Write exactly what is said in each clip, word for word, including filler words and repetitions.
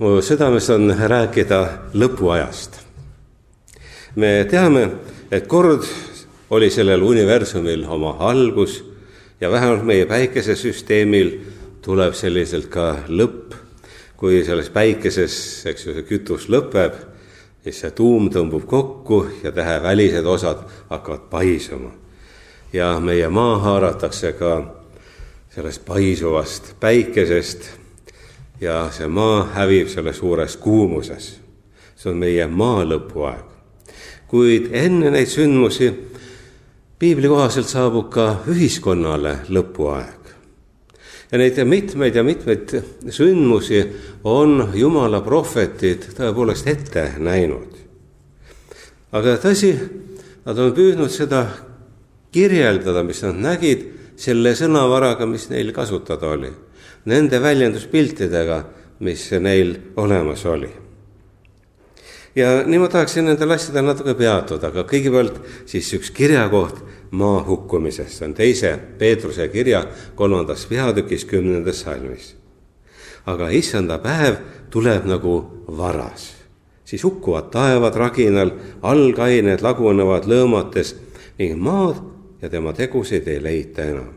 Mu südames on rääkida lõpuajast. Me teame, et kord oli sellel universumil oma algus ja vähemalt meie päikesesüsteemil tuleb selliselt ka lõpp. Kui selles päikeses, eks ju, see kütus lõpeb, siis see tuum tõmbub kokku ja tähe välised osad hakkavad paisuma. Ja meie maa haaratakse ka sellest paisuvast päikesest ja see maa hävib selle suures kuumuses. See on meie maa lõpuaeg. Kuid enne neid sündmusi piibli kohaselt saabub ka ühiskonnale lõpuaeg. Ja neid mitmeid ja mitmeid sündmusi on Jumala prohvetid tõepoolest ette näinud. Aga tõsi, nad on püüdnud seda kirjeldada, mis nad nägid selle sõnavaraga, mis neil kasutada oli. Nende väljenduspiltidega, mis neil olemas oli. Ja nii ma tahaksin nendel asjadel natuke peatuda, aga kõigepealt siis üks kirjakoht maa hukkumisest. See on teise Peetruse kirja kolmandas peatükis kümnendas salmis. Aga issanda päev tuleb nagu varas. Siis hukkuvad taevad raginal, algained lagunevad lõõmates ning maad ja tema tegusid ei leita enam.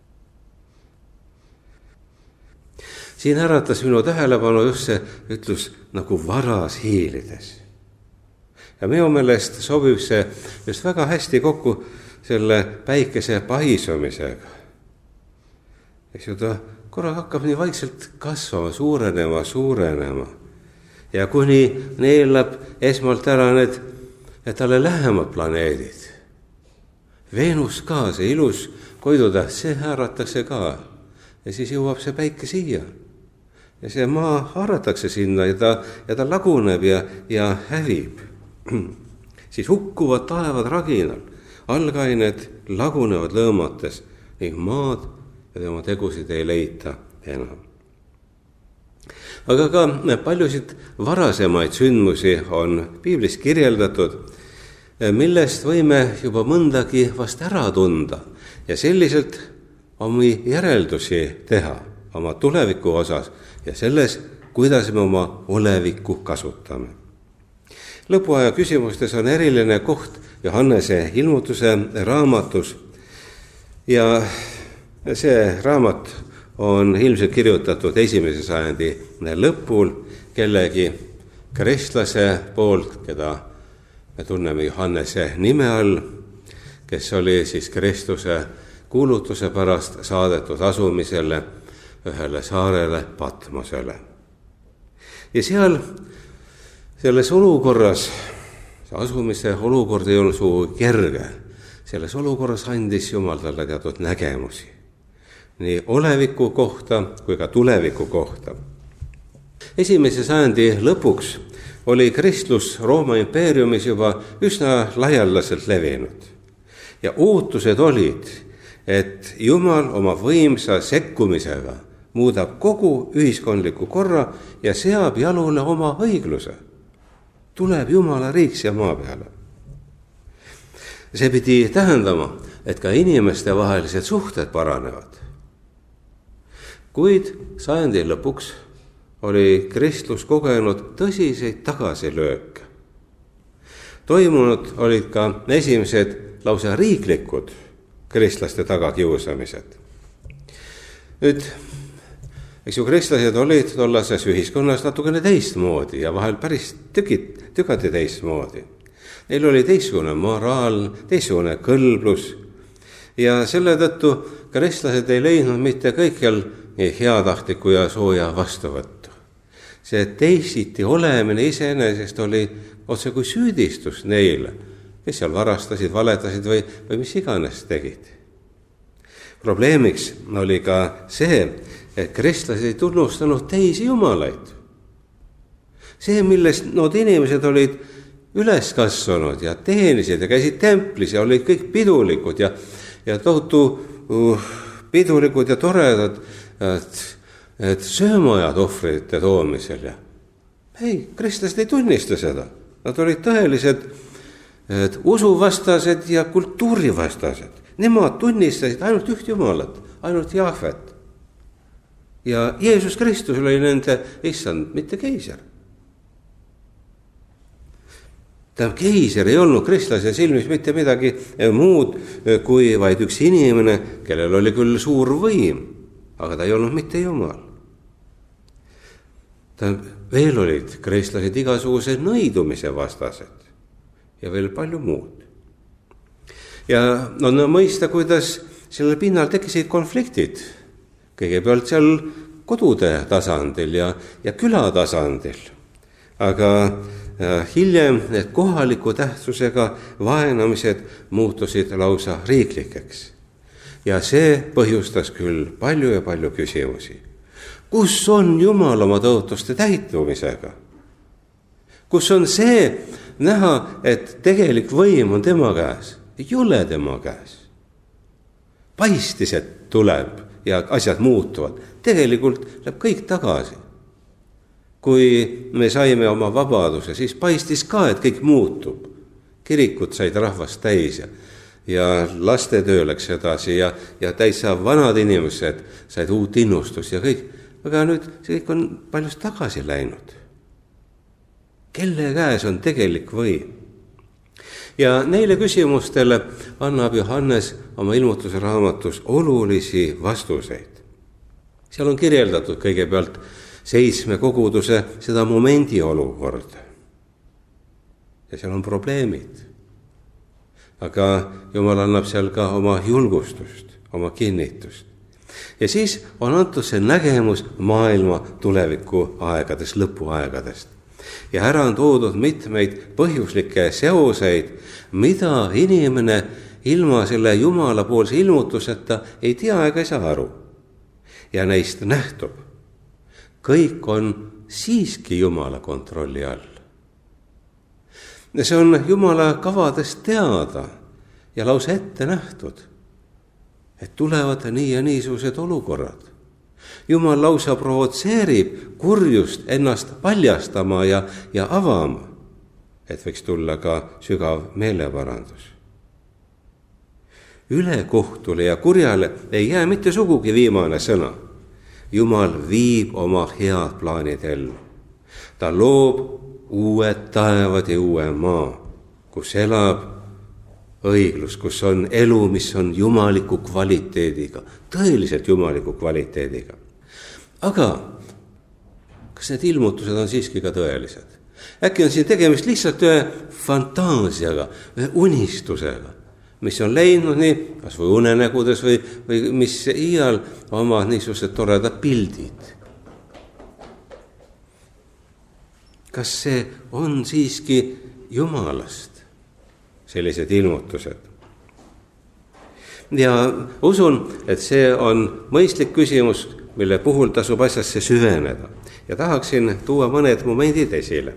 Siin äratas minu tähelepanu just see ütlus nagu varas hiilides. Ja minu meelest sobib see just väga hästi kokku selle päikese paisumisega. Eks ju, ta korra hakkab nii vaikselt kasvama, suurenema, suurenema. Ja kuni neelab esmalt ära need, et talle lähemad planeedid. Veenus ka, see ilus koidutäht, see haaratakse ka. Ja siis jõuab see päike siia. Ja see maa haaratakse sinna ja ta, ja ta laguneb ja, ja hävib. Siis hukkuvad taevad raginal, algained lagunevad lõõmates ning maad ja tema tegusid ei leita enam. Aga ka paljusid varasemaid sündmusi on piiblis kirjeldatud, millest võime juba mõndagi vast ära tunda ja selliselt omi järeldusi teha oma tuleviku osas ja selles, kuidas me oma olevikku kasutame. Lõpuaja küsimustes on eriline koht Johannese ilmutuse raamatus ja see raamat on ilmselt kirjutatud esimese sajandi lõpul kellegi kristlase poolt, keda me tunneme Johannese nime all, kes oli siis Kristuse kuulutuse pärast saadetud asumisele ühele saarele Patmosele. Ja seal selles olukorras, see asumise olukord ei olnud sugu kerge. Selles olukorras andis Jumal talle teatud nägemusi. Nii oleviku kohta kui ka tuleviku kohta. Esimese sajandi lõpuks oli kristlus Rooma impeeriumis juba üsna laialdaselt levinud. Ja ootused olid, et Jumal oma võimsa sekkumisega muudab kogu ühiskondliku korra ja seab jalule oma õigluse. Tuleb Jumala riik siia maa peale. See pidi tähendama, et ka inimeste vahelised suhted paranevad. Kuid sajandi lõpuks oli kristlus kogenud tõsiseid tagasilööke. Toimunud olid ka esimesed lausa riiklikud kristlaste tagakiusamised. Nüüd, eks ju, kristlased olid tollases ühiskonnas natukene teistmoodi ja vahel päris tükid, tükati teistmoodi. Neil oli teistsugune moraal, teistsugune kõlblus ja selle tõttu kristlased ei leidnud mitte kõikjal heatahtlikku ja sooja vastuvõttu. See teisiti olemine iseenesest oli otse kui süüdistus neile, kes seal varastasid, valetasid või, või mis iganes tegid. Probleemiks oli ka see, et kristlased ei tunnustanud teisi jumalaid. See, millest need inimesed olid üles kasvanud ja teenisid ja käisid templis ja olid kõik pidulikud ja, ja tohutu uh, pidulikud ja toredad, et, et söömajad ohvrite toomisel. Ja ei, kristlased ei tunnista seda. Nad olid tõelised et usuvastased ja kultuurivastased. Nemad tunnistasid ainult üht jumalat, ainult Jahvet. Ja Jeesus Kristus oli nende issand, mitte keiser. Tähendab, keiser ei olnud kristlase silmis mitte midagi muud kui vaid üks inimene, kellel oli küll suur võim, aga ta ei olnud mitte Jumal. Tähendab, veel olid kristlased igasuguse nõidumise vastased ja veel palju muud. Ja on mõista, kuidas sellel pinnal tekkisid konfliktid. Kõigepealt seal kodude tasandil ja, ja küla tasandil. Aga hiljem need kohaliku tähtsusega vaenamised muutusid lausa riiklikeks. Ja see põhjustas küll palju ja palju küsimusi. Kus on Jumal oma tõotuste täitumisega? Kus on see näha, et tegelik võim on tema käes? Ei ole tema käes. Paistis, et tuleb ja asjad muutuvad. Tegelikult läheb kõik tagasi. Kui me saime oma vabaduse, siis paistis ka, et kõik muutub. Kirikud said rahvast täis ja, ja lastetöö läks edasi ja, ja täitsa vanad inimesed said uut innustust ja kõik. Aga nüüd see kõik on paljust tagasi läinud. Kelle käes on tegelik võim? Ja neile küsimustele annab Johannes oma ilmutuse raamatus olulisi vastuseid. Seal on kirjeldatud kõigepealt seitsme koguduse seda momendi olukorda. Ja seal on probleemid. Aga Jumal annab seal ka oma julgustust, oma kinnitust. Ja siis on antud see nägemus maailma tuleviku aegadest, lõpuaegadest. Ja ära on toodud mitmeid põhjuslikke seoseid, mida inimene ilma selle Jumala poolse ilmutuseta ei tea ega ei saa aru. Ja neist nähtub. Kõik on siiski Jumala kontrolli all. See on Jumala kavadest teada ja lausa ette nähtud, et tulevad nii ja niisugused olukorrad. Jumal lausa provotseerib kurjust ennast paljastama ja, ja avama, et võiks tulla ka sügav meeleparandus. Ülekohtule ja kurjale ei jää mitte sugugi viimane sõna. Jumal viib oma head plaanid ellu. Ta loob uued taevad ja uue maa, kus elab õiglus, kus on elu, mis on jumaliku kvaliteediga, tõeliselt jumaliku kvaliteediga. Aga kas need ilmutused on siiski ka tõelised? Äkki on siin tegemist lihtsalt ühe fantaasiaga, ühe unistusega, mis on leidnud nii, kas või unenägudes või, või mis iial oma niisugused toredad pildid. Kas see on siiski Jumalast, sellised ilmutused? Ja usun, et see on mõistlik küsimus, mille puhul tasub asjasse süveneda. Ja tahaksin tuua mõned momendid esile.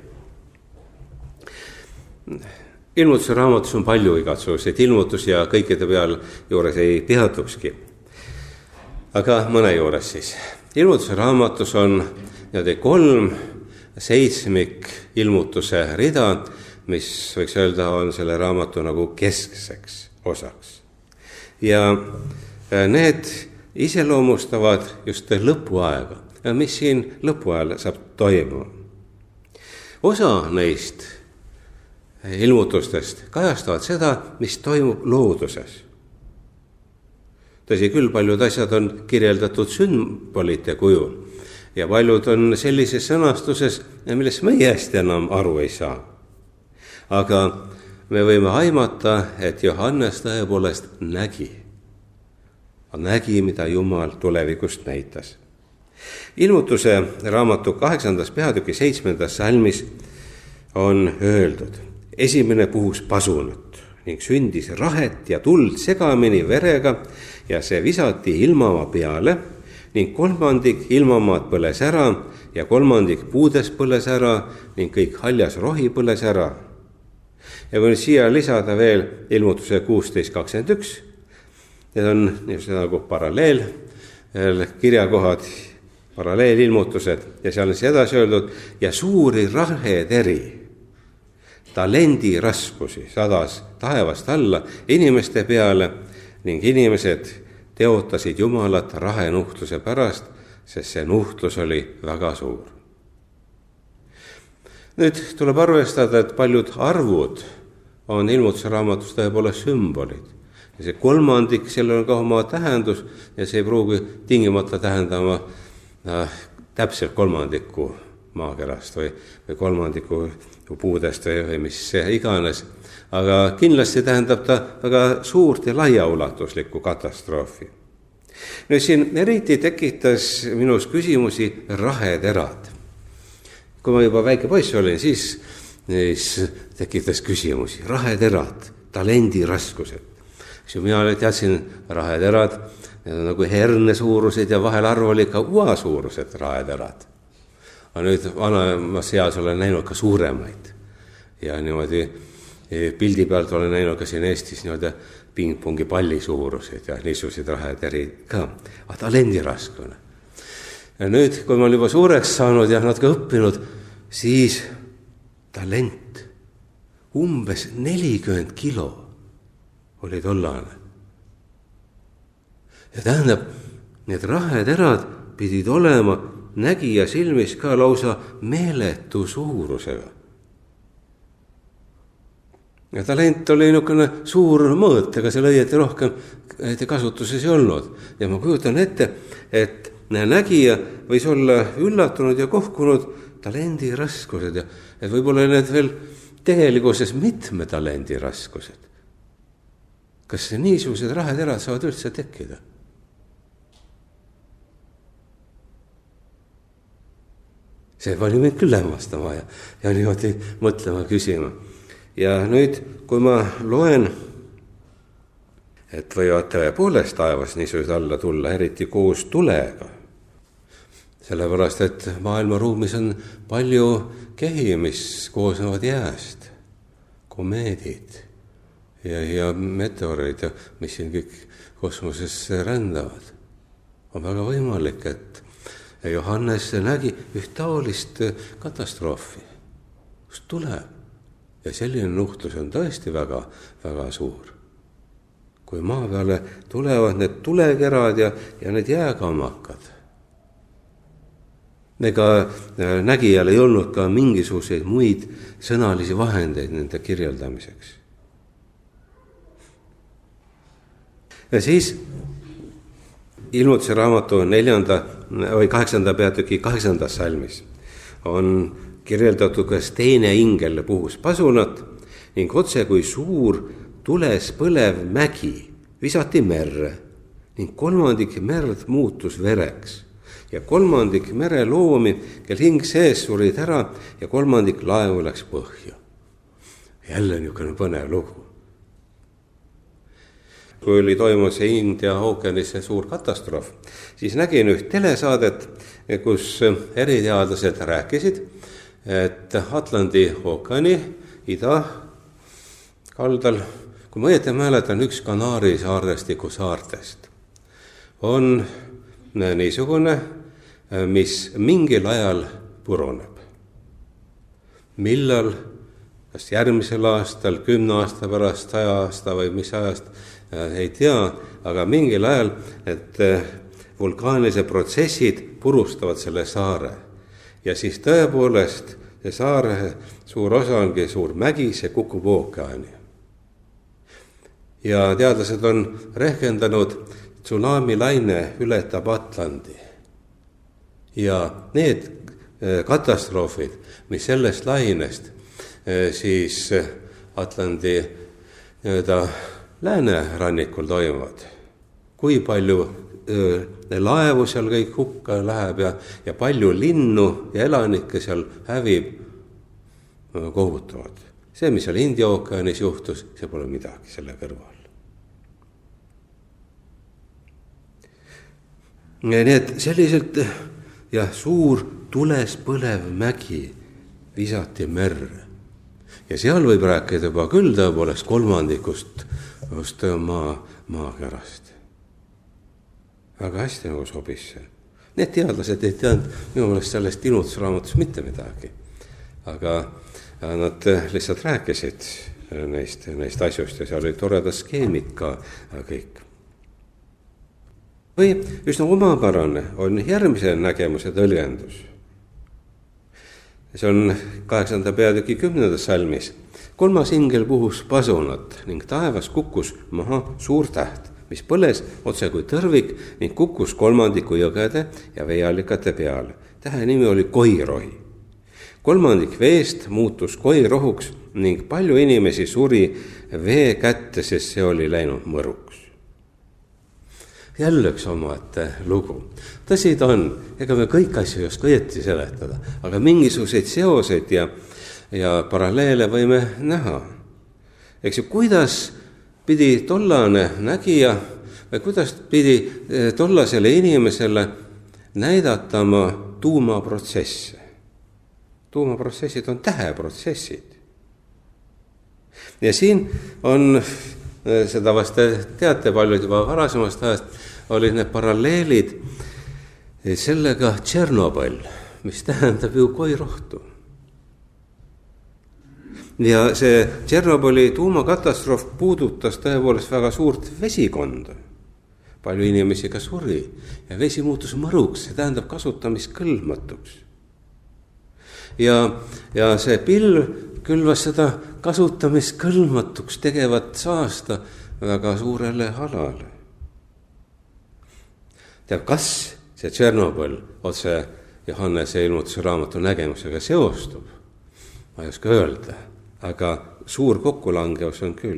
Ilmutuse raamatus on palju igatsuguseid ilmutusi ja kõikide peal juures ei peatukski. Aga mõne juures siis. Ilmutuse raamatus on kolm seitsmik ilmutuse rida, mis võiks öelda on selle raamatu nagu keskseks osaks. Ja need iseloomustavad just lõpuaega, mis siin lõpuajal saab toimuma. Osa neist ilmutustest kajastavad seda, mis toimub looduses. Tõsi küll, paljud asjad on kirjeldatud sümbolite kujul ja paljud on sellises sõnastuses, millest meie hästi enam aru ei saa. Aga me võime aimata, et Johannes tõepoolest nägi. nägi, mida Jumal tulevikust näitas. Ilmutuse raamatu kaheksandas peatüki seitsmendas salmis on öeldud: esimene puhus pasunut ning sündis rahet ja tuld segamini verega ja see visati ilmamaa peale ning kolmandik ilmamaad põles ära ja kolmandik puudes põles ära ning kõik haljas rohi põles ära. Ja kui siia lisada veel ilmutuse kuusteist kakskümmend üks, need on nagu paralleel kirjakohad, paralleelilmutused ja seal on see edasi öeldud ja suuri raheteri, talendi raskusi sadas taevast alla inimeste peale ning inimesed teotasid Jumalat rahenuhtluse pärast, sest see nuhtlus oli väga suur. Nüüd tuleb arvestada, et paljud arvud on Ilmutuse raamatus tõepoolest sümbolid. Ja see kolmandik, sellel on ka oma tähendus ja see ei pruugi tingimata tähendama äh, täpselt kolmandiku maakerast või, või kolmandiku puudest või, või mis iganes. Aga kindlasti tähendab ta väga suurt ja laiaulatuslikku katastroofi. Nüüd siin eriti tekitas minus küsimusi raheterad. Kui ma juba väike poiss olin, siis, siis tekitas küsimusi. Raheterad, talendiraskused. Siis mina teadsin raheterad, need on nagu herne suurused ja vahel arv oli ka ua suurused raheterad. Aga nüüd vanemas eas olen näinud ka suuremaid. Ja niimoodi pildi pealt olen näinud ka siin Eestis niimoodi pingpongi palli suurused ja niisuguseid raheteri ka. Aga talendiraskune. Ja nüüd, kui ma olen juba suureks saanud ja natuke õppinud, siis talent umbes nelikümmend kilo oli tollane. Ja tähendab, need raheterad pidid olema nägija silmis ka lausa meeletu suurusega. Ja talent oli niisugune suur mõõt, ega seal õieti rohkem kasutuses ei olnud. Ja ma kujutan ette, et nägija võis olla üllatunud ja kohkunud talendiraskused ja et võib-olla need veel tegelikuses mitme talendiraskused. Kas niisugused raheterad saavad üldse tekkida? See pani mind küll lämmastama ja, ja niimoodi mõtlema, küsima. Ja nüüd, kui ma loen, et võivad tõepoolest taevas niisugused alla tulla, eriti koos tulega, sellepärast, et maailma ruumis on palju kehi, mis koosnevad jääst, komeedid ja, ja meteorid, mis siin kõik kosmosesse rändavad. On väga võimalik, et Johannes nägi üht taolist katastroofi, kus tuleb. Ja selline nuhtlus on tõesti väga, väga suur. Kui maa peale tulevad need tulekerad ja, ja need jääkammakad. Ega nägijal ei olnud ka mingisuguseid muid sõnalisi vahendeid nende kirjeldamiseks. Ja siis Ilmutuse raamatu neljanda või kaheksanda peatüki kaheksandas salmis on kirjeldatud, kas teine ingel puhus pasunat ning otse kui suur tules põlev mägi visati merre ning kolmandik merd muutus vereks ja kolmandik mere loomi, kel hing sees surid ära ja kolmandik laevu läks põhja. Jälle niisugune põnev lugu. Kui oli toimus India ookeanis suur katastroof, siis nägin üht telesaadet, kus eriteadlased rääkisid, et Atlandi ookeani ida kaldal, kui ma õieti mäletan, üks Kanaari saartestiku saartest on niisugune, mis mingil ajal puruneb. Millal, kas järgmisel aastal, kümne aasta pärast, saja aasta või mis ajast, ei tea, aga mingil ajal, et vulkaanilise protsessid purustavad selle saare. Ja siis tõepoolest see saare suur osa ongi suur mägi, see kukub ookeani. Ja teadlased on rehkendanud, tsunami laine ületab Atlandi. Ja need katastroofid, mis sellest lainest siis Atlandi nii-öelda läänerannikul toimuvad, kui palju laevu seal kõik hukka läheb ja, ja palju linnu ja elanikke seal hävib, kohutavad. See, mis seal India ookeanis juhtus, see pole midagi selle kõrval. Nii et selliselt ja suur tules põlev mägi visati merre. Ja seal võib rääkida juba küll tõepoolest kolmandikust just maa, maakerast. Väga hästi nagu sobis see. Need teadlased ei teadnud minu meelest sellest Ilmutuse raamatus mitte midagi. Aga nad lihtsalt rääkisid neist, neist asjust ja seal oli toredad skeemid ka kõik. või üsna omapärane on järgmise nägemuse tõlgendus. See on kaheksanda peatüki kümnendas salmis. Kolmas ingel puhus pasunat ning taevas kukkus maha suur täht, mis põles otse kui tõrvik ning kukkus kolmandiku jõgede ja veeallikate peale. Tähe nimi oli koirohi. Kolmandik veest muutus koirohuks ning palju inimesi suri vee kätte, sest see oli läinud mõruks. Jälle üks omaette lugu. Tõsi ta on, ega me kõik asju just õieti seletada, aga mingisuguseid seoseid ja, ja paralleele võime näha. Eks ju, kuidas pidi tollane nägija või kuidas pidi tollasele inimesele näidatama tuumaprotsesse. Tuumaprotsessid on täheprotsessid. Ja siin on, seda vast teate paljud juba varasemast ajast, olid need paralleelid sellega Tšernobõl, mis tähendab ju koirohtu. Ja see Tšernobõli tuumakatastroof puudutas tõepoolest väga suurt vesikonda. Palju inimesi ka suri ja vesi muutus mõruks, see tähendab kasutamiskõlbmatuks. Ja, ja see pilv külvas seda kasutamiskõlbmatuks tegevat saasta väga suurele alale. Teab, kas see Tšernobõl otse Johannese ilmutuse raamatu nägemusega seostub? Ma ei oska öelda, aga suur kokkulangevus on küll.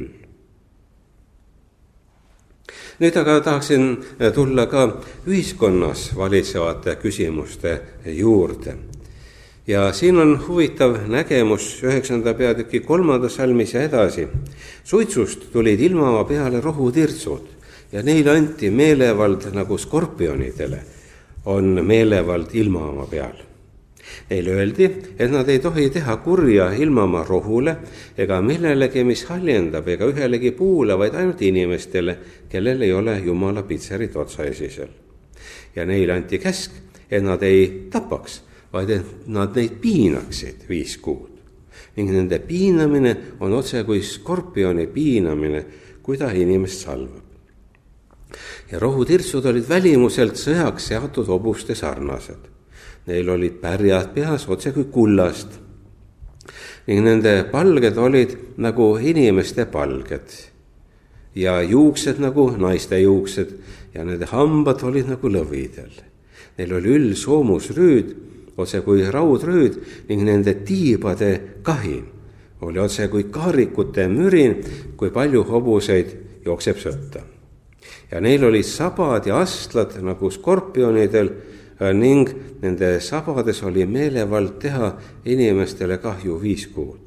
Nüüd aga tahaksin tulla ka ühiskonnas valitsevate küsimuste juurde. Ja siin on huvitav nägemus üheksanda peatüki kolmanda salmis ja edasi. Suitsust tulid ilmama peale rohutirtsud ja neile anti meelevald nagu skorpionidele on meelevald ilmama peal. Neile öeldi, et nad ei tohi teha kurja ilmama rohule ega millelegi, mis haljendab, ega ühelegi puule, vaid ainult inimestele, kellel ei ole Jumala pitserit otsaesisel. Ja neile anti käsk, et nad ei tapaks, vaid et nad neid piinaksid viis kuud. Ning nende piinamine on otse kui skorpioni piinamine, kui ta inimest salvab. Ja rohutirtsud olid välimuselt sõjaks seatud hobuste sarnased. Neil olid pärjad peas otse kui kullast. Ning nende palged olid nagu inimeste palged ja juuksed nagu naiste juuksed ja nende hambad olid nagu lõvidel. Neil oli üll soomusrüüd, otse kui raudrüüd ning nende tiibade kahin oli otse kui kaarikute mürin, kui palju hobuseid jookseb sõtta. Ja neil olid sabad ja astlad nagu skorpionidel ning nende sabades oli meelevald teha inimestele kahju viis kuud.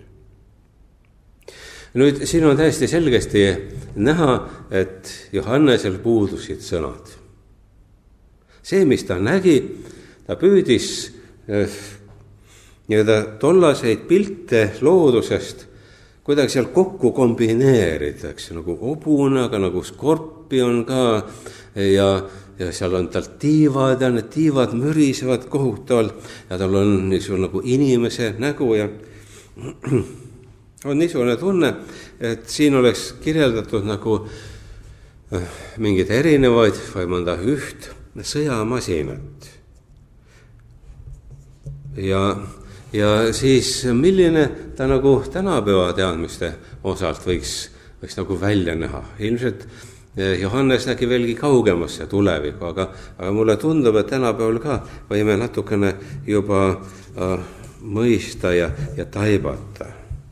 Nüüd siin on täiesti selgesti näha, et Johannesel puudusid sõnad. See, mis ta nägi, ta püüdis nii-öelda tollaseid pilte loodusest kuidagi seal kokku kombineerida, eks nagu hobune, aga nagu skorpion ka ja, ja seal on tal tiivad ja need tiivad mürisevad kohutavalt ja tal on niisugune nagu inimese nägu ja on niisugune tunne, et siin oleks kirjeldatud nagu mingeid erinevaid või mõnda üht sõjamasinat. Ja Ja siis milline ta nagu tänapäeva teadmiste osalt võiks, võiks nagu välja näha. Ilmselt Johannes nägi veelgi kaugemasse tulevikku, aga, aga mulle tundub, et tänapäeval ka võime natukene juba äh, mõista ja, ja taibata.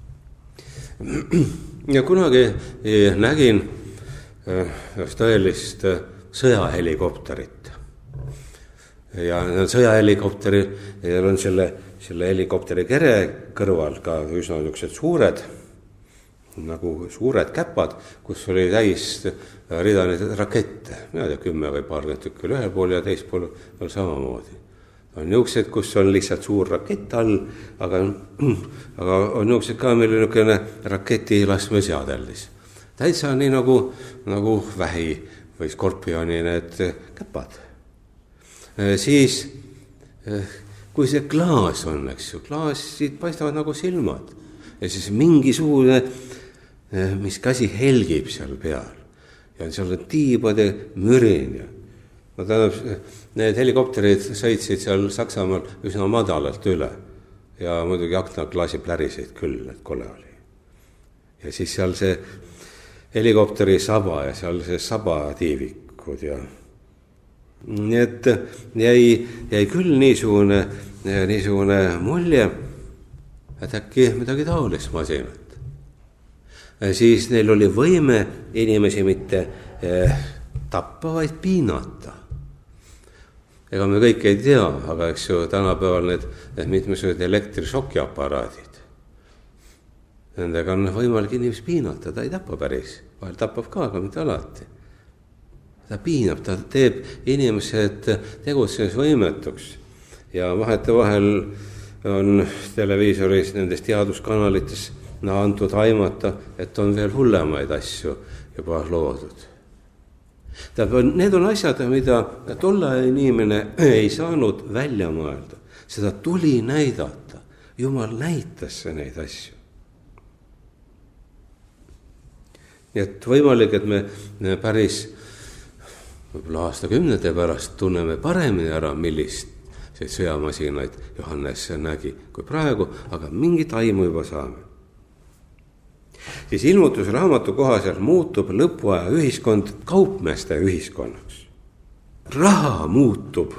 Ja kunagi nägin äh, tõelist äh, sõjahelikopterit. Ja sõjahelikopteri ja on selle selle helikopteri kere kõrval ka üsna niisugused suured, nagu suured käpad, kus oli täis rida neid rakette, mina tea, kümme või paarkümmend tükki ühel pool ja teist pool on samamoodi. On niisugused, kus on lihtsalt suur rakett all, aga, aga on niisugused ka meil niisugune raketi laskmeseadeldis. Täitsa nii nagu, nagu vähi või skorpioni need käpad. Siis kui see klaas on, eks ju, klaasid paistavad nagu silmad ja siis mingisugune, mis käsi helgib seal peal ja seal on tiibade mürin ja no tähendab, need helikopterid sõitsid seal Saksamaal üsna madalalt üle ja muidugi aknaklaasi pläriseid küll, et kole oli. Ja siis seal see helikopteri saba ja seal see sabatiivikud ja nii et jäi, jäi küll niisugune, niisugune mulje, et äkki midagi taolist masinat. Siis neil oli võime inimesi mitte eh, tappa, vaid piinata. Ega me kõik ei tea, aga eks ju tänapäeval need, need mitmesugused elektrišokiaparaadid. Nendega on võimalik inimesi piinata, ta ei tapa päris, vahel tapab ka, aga mitte alati. Ta piinab, ta teeb inimesed tegutsemisvõimetuks ja vahetevahel on televiisoris nendes teaduskanalites no, antud aimata, et on veel hullemaid asju juba loodud. Tähendab, need on asjad, mida tolle inimene ei saanud välja mõelda. Seda tuli näidata. Jumal näitas neid asju. Nii et võimalik, et me päris võib-olla aastakümnete pärast tunneme paremini ära, millist see sõjamasinaid Johannes nägi kui praegu, aga mingit aimu juba saame. Siis ilmutusraamatu kohaselt muutub lõpuaja ühiskond kaupmeeste ühiskonnaks. Raha muutub,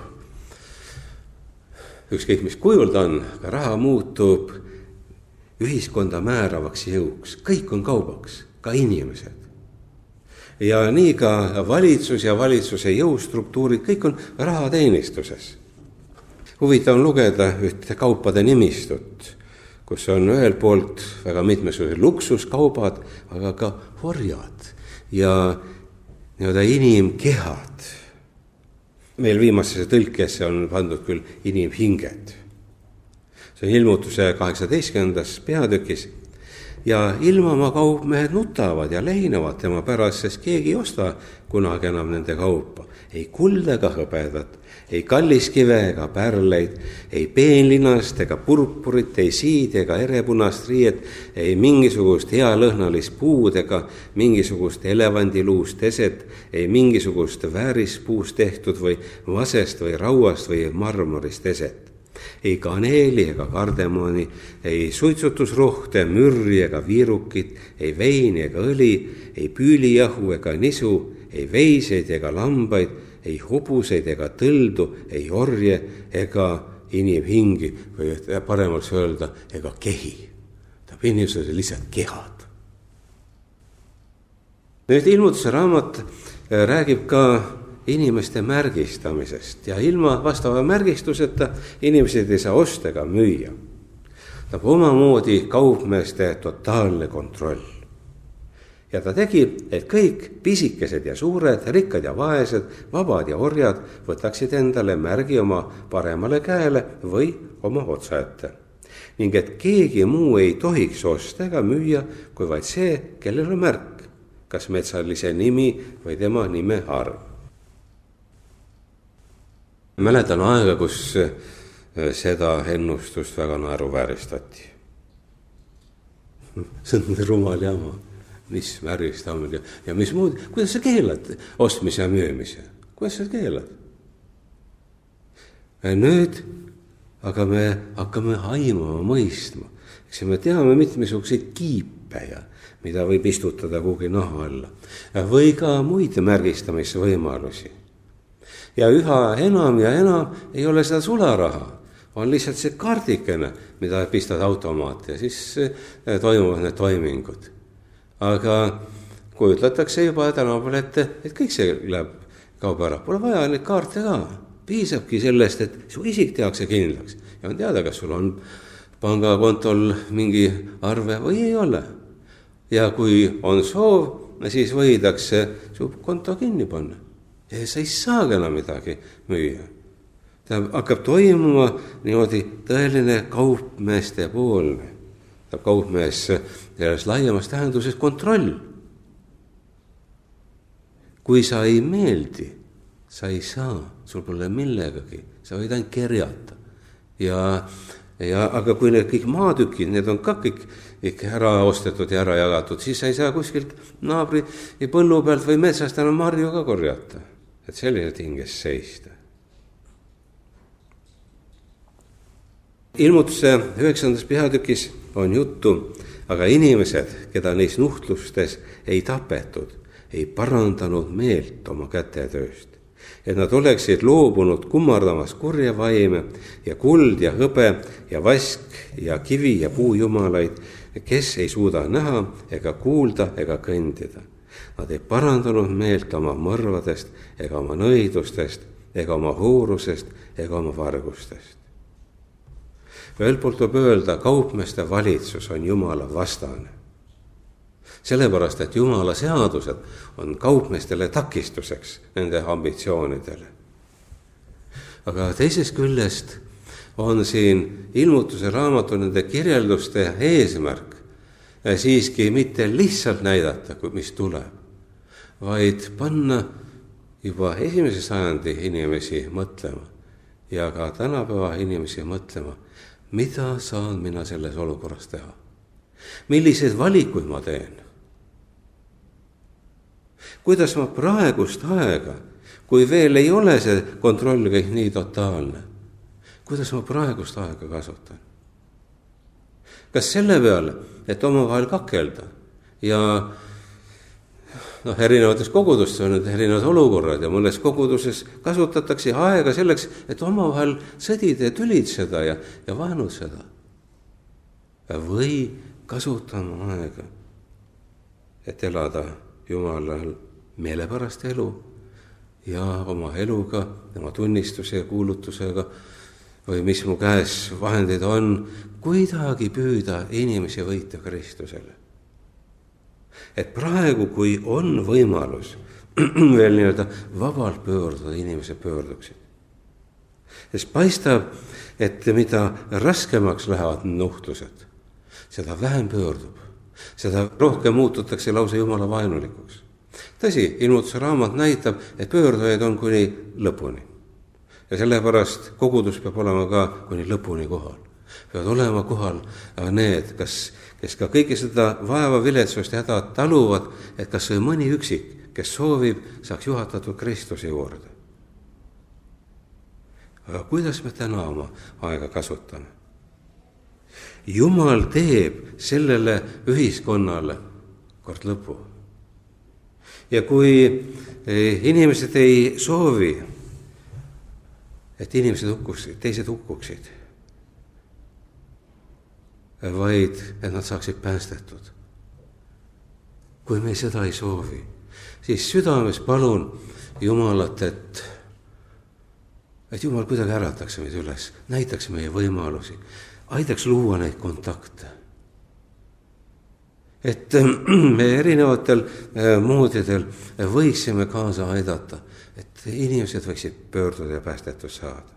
ükskõik mis kujul ta on, aga raha muutub ühiskonda määravaks jõuks. Kõik on kaubaks, ka inimesed. Ja nii ka valitsus ja valitsuse jõustruktuurid, kõik on rahateenistuses. Huvitav on lugeda ühte kaupade nimistut, kus on ühel poolt väga mitmesugused luksuskaubad, aga ka horjad ja nii-öelda inimkehad. Meil viimasesse tõlkesse on pandud küll inimhinged. See on ilmutuse kaheksateistkümnendas peatükis. Ja ilmamaa kaupmehed nutavad ja lehinevad tema pärast, sest keegi ei osta kunagi enam nende kaupa. Ei kulda ega hõbedat, ei kalliskive ega pärleid, ei peenlinast ega purpurit, ei siid ega erepunast riiet, ei mingisugust hea lõhnalist puud ega mingisugust elevandiluust eset, ei mingisugust väärispuust tehtud või vasest või rauast või marmorist eset. Ei kaneeli ega kardemoni, ei suitsutusrohte, mürri ega viirukit, ei veini ega õli, ei püülijahu ega nisu, ei veiseid ega lambaid, ei hobuseid ega tõldu, ei orje ega inimhingi või paremaks öelda ega kehi. Tähendab, inimesed on lihtsalt kehad. Nüüd ilmutuse raamat räägib ka inimeste märgistamisest ja ilma vastava märgistuseta inimesed ei saa osta ega müüa. Ta on omamoodi kaupmeeste totaalne kontroll. Ja ta tegi, et kõik pisikesed ja suured, rikkad ja vaesed, vabad ja orjad võtaksid endale märgi oma paremale käele või oma otsa ette. Ning et keegi muu ei tohiks osta ega müüa, kui vaid see, kellel on märk, kas metsalise nimi või tema nime arv. Mäletan aega, kus seda ennustust väga naeruvääristati. See on rumal jama, mis märgistamine ja mis muud. Kuidas sa keelad ostmise ja müümise? Kuidas sa keelad? Nüüd aga me hakkame aimama, mõistma. Eks me teame mitmesuguseid kiipe, mida võib istutada kuhugi naha alla. Või ka muid märgistamise võimalusi. Ja üha enam ja enam ei ole seda sularaha, on lihtsalt see kaardikene, mida pistad automaati ja siis toimuvad need toimingud. Aga kujutletakse juba tänapäeval ette, et kõik see läheb kaub ära. Pole vaja neid kaarte ka. Piisabki sellest, et su isik tehakse kindlaks. Ja on teada, kas sul on pangakontol mingi arve või ei ole. Ja kui on soov, siis võidakse su konto kinni panna. Ja sa ei saagi enam midagi müüa. Ta hakkab toimuma niimoodi tõeline kaupmeeste poolne. Ta kaupmees selles laiemas tähenduses kontroll. Kui sa ei meeldi, sa ei saa, sul pole millegagi, sa võid ainult kerjata. Ja, ja, aga kui need kõik maatükid, need on ka kõik ikka ära ostetud ja ära jagatud, siis sa ei saa kuskilt naabri põllu pealt või metsast enam marju ka korjata. et selliselt hinges seista. Ilmutuse üheksandas peatükis on juttu, aga inimesed, keda neis nuhtlustes ei tapetud, ei parandanud meelt oma kätetööst, et nad oleksid loobunud kummardamas kurja vaime ja kuld ja hõbe ja vask ja kivi ja puujumalaid, kes ei suuda näha ega kuulda ega kõndida. Nad ei parandanud meelt oma mõrvadest ega oma nõidustest ega oma huurusest ega oma vargustest. Ühelt poolt võib öelda, kaupmeeste valitsus on Jumala vastane. Sellepärast, et Jumala seadused on kaupmeestele takistuseks nende ambitsioonidele. Aga teisest küljest on siin ilmutuse raamatu nende kirjelduste eesmärk siiski mitte lihtsalt näidata, mis tuleb, vaid panna juba esimese sajandi inimesi mõtlema ja ka tänapäeva inimesi mõtlema, mida saan mina selles olukorras teha? Milliseid valikuid ma teen? Kuidas ma praegust aega, kui veel ei ole see kontroll kõik nii totaalne, kuidas ma praegust aega kasutan? Kas selle peale, et omavahel kakelda ja noh, erinevates kogudustes on need erinevad olukorrad ja mõnes koguduses kasutatakse aega selleks, et omavahel sõdida ja tülitseda ja, ja vaenutseda. Või kasutama aega, et elada Jumalal meelepärast elu ja oma eluga, tema tunnistuse ja kuulutusega või mis mu käes vahendeid on, kuidagi püüda inimesi võita Kristusele. Et praegu, kui on võimalus veel nii-öelda vabalt pöörduda, inimesed pöörduksid. Sest paistab, et mida raskemaks lähevad nuhtlused, seda vähem pöördub, seda rohkem muututakse lausa Jumala vaenulikuks. Tõsi, ilmutuse raamat näitab, et pöördujaid on kuni lõpuni. Ja sellepärast kogudus peab olema ka kuni lõpuni kohal. Peavad olema kohal need, kas, kes ka kõige seda vaeva viletsust ja häda taluvad, et kas või mõni üksik, kes soovib, saaks juhatatud Kristuse juurde. Aga kuidas me täna oma aega kasutame? Jumal teeb sellele ühiskonnale kord lõpu. Ja kui inimesed ei soovi, et inimesed hukkuksid, teised hukkuksid, vaid et nad saaksid päästetud. Kui me seda ei soovi, siis südames palun Jumalat, et, et Jumal kuidagi ärataks meid üles, näitaks meie võimalusi, aitaks luua neid kontakte. Et me erinevatel moodidel võiksime kaasa aidata, et inimesed võiksid pöörduda ja päästetud saada.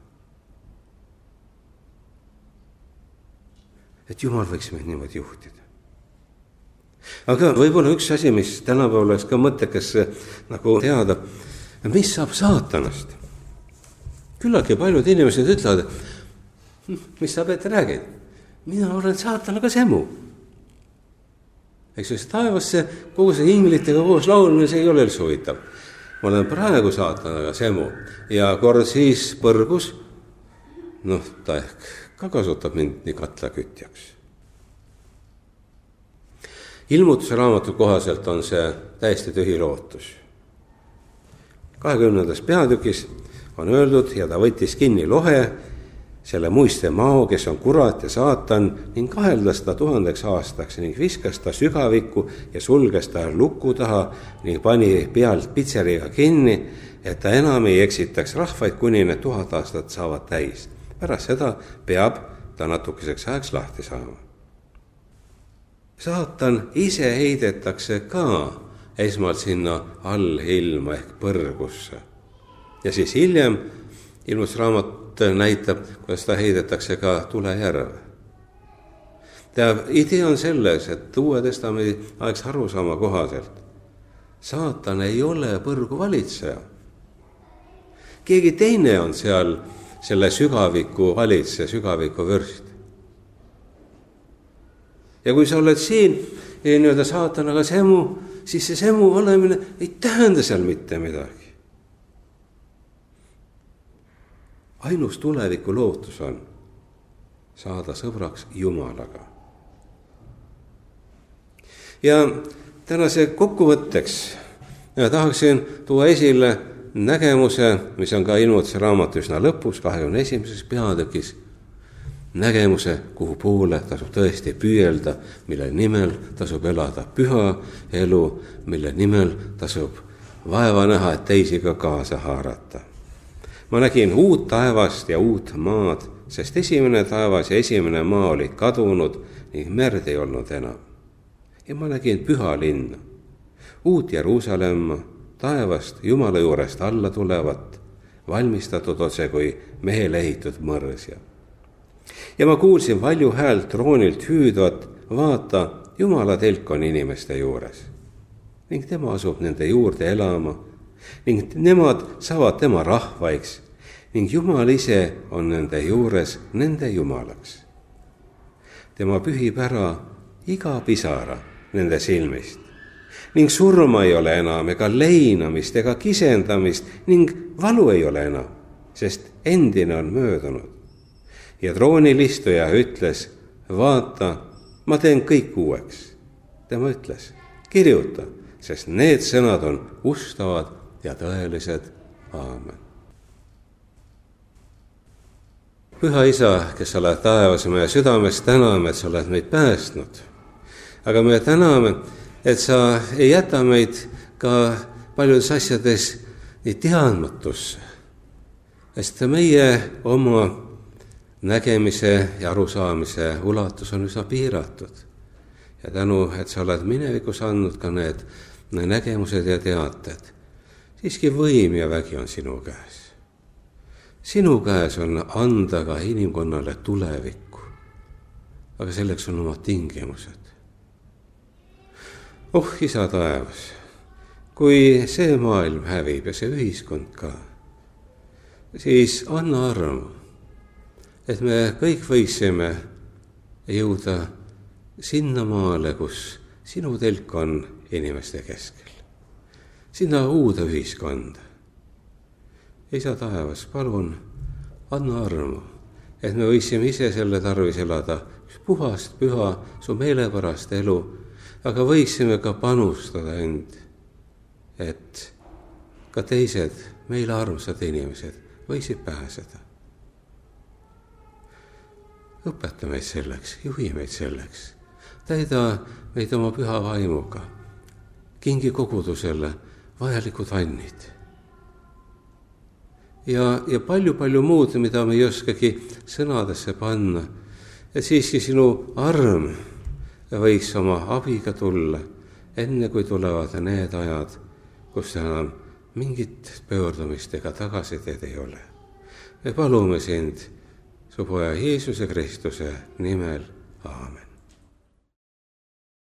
Et Jumal võiks meid niimoodi juhtida. Aga võib-olla üks asi, mis tänapäeval oleks ka mõttekas nagu teada, mis saab saatanast? Küllagi paljud inimesed ütlevad, mis sa Peeter räägid? Mina olen saatanaga semu. Eks see taevasse kogu see inglitega koos laulmine, see ei ole üldse huvitav. Ma olen praegu saatanaga semu ja kord siis põrgus, noh, ta ehk ka kasutab mind nii katlakütjaks. Ilmutuse raamatu kohaselt on see täiesti tühi lootus. kahekümnendas peatükis on öeldud, ja ta võttis kinni lohe, selle muiste mao, kes on kurat ja saatan, ning kaheldas ta tuhandeks aastaks ning viskas ta sügavikku ja sulges ta luku taha ning pani pealt pitseriga kinni, et ta enam ei eksitaks rahvaid, kuni need tuhat aastat saavad täis. Pärast seda peab ta natukeseks ajaks lahti saama. Saatan ise heidetakse ka esmalt sinna allilma ehk põrgusse. Ja siis hiljem ilmusraamat näitab, kuidas ta heidetakse ka tulejärve. Teab, idee on selles, et Uue Testamendi aegse arusaama kohaselt saatan ei ole põrgu valitseja. Keegi teine on seal selle sügaviku valitse, sügaviku vürst. Ja kui sa oled siin nii-öelda saatanaga semu, siis see semu olemine ei tähenda seal mitte midagi. ainus tuleviku lootus on saada sõbraks Jumalaga. Ja tänase kokkuvõtteks tahaksin tuua esile nägemuse, mis on ka ilmutuse raamatu üsna lõpus, kahekümne esimeses peatükis. Nägemuse, kuhu poole tasub tõesti püüelda, mille nimel tasub elada püha elu, mille nimel tasub vaeva näha, et teisi ka kaasa haarata. Ma nägin uut taevast ja uut maad, sest esimene taevas ja esimene maa olid kadunud ning merd ei olnud enam. Ja ma nägin püha linna, uut Jeruusalemma, taevast Jumala juurest alla tulevat, valmistatud otse kui mehele ehitud mõrsja. Ja ma kuulsin valju häält troonilt hüüdvat, vaata, Jumala telk on inimeste juures. Ning tema asub nende juurde elama ning nemad saavad tema rahvaiks ning Jumal ise on nende juures nende Jumalaks. Tema pühib ära iga pisara nende silmist ning surma ei ole enam ega leinamist ega kisendamist ning valu ei ole enam, sest endine on möödunud. Ja troonil istuja ütles, vaata, ma teen kõik uueks. Tema ütles, kirjuta, sest need sõnad on ustavad ja tõelised. Aamen. Püha Isa, kes sa oled taevas, meie südames täname, et sa oled meid päästnud. Aga me täname, et sa ei jäta meid ka paljudes asjades nii teadmatusse. Sest meie oma nägemise ja arusaamise ulatus on üsna piiratud. Ja tänu, et sa oled minevikus andnud ka need nägemused ja teated, siiski võim ja vägi on sinu käes. Sinu käes on anda ka inimkonnale tulevikku, aga selleks on oma tingimused. Oh, Isa taevas, kui see maailm hävib ja see ühiskond ka, siis anna armu, et me kõik võiksime jõuda sinna maale, kus sinu telk on inimeste keskel. Sinna uude ühiskonda. Isa taevas, palun, anna armu, et me võiksime ise selle tarvis elada puhast, püha, su meelepärast elu, aga võiksime ka panustada end, et ka teised meile armsad inimesed võisid pääseda. Õpeta meid selleks, juhi meid selleks, täida meid oma püha vaimuga, kingi kogudusele vajalikud annid. Ja, ja palju-palju muud, mida me ei oskagi sõnadesse panna, et siiski sinu arm võiks oma abiga tulla, enne kui tulevad need ajad, kus enam mingit pöördumist ega tagasiteed ei ole. Me palume sind su poja Jeesuse Kristuse nimel. Aamen.